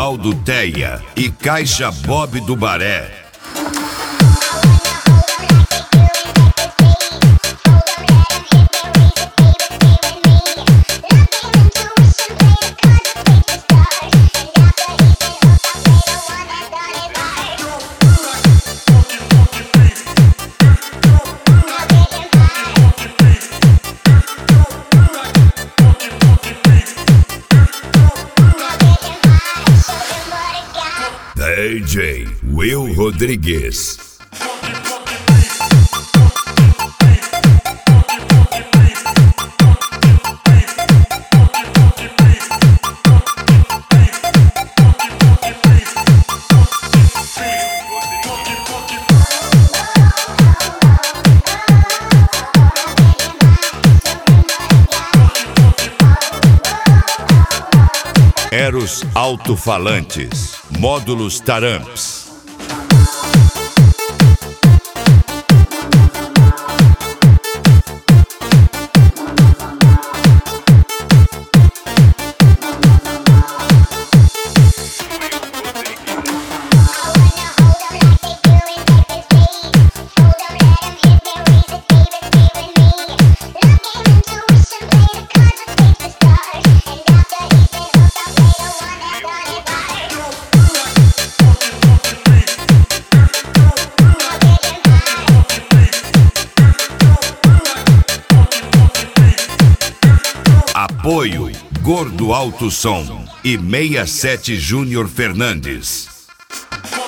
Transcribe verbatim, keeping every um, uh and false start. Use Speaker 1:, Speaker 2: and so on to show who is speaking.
Speaker 1: Ronaldo Teia e Caixa Bob do Baré. D J Will Rodrigues. Eros Alto-Falantes, módulos Taramps. Apoio Gordo Alto Som e sessenta e sete Júnior Fernandes.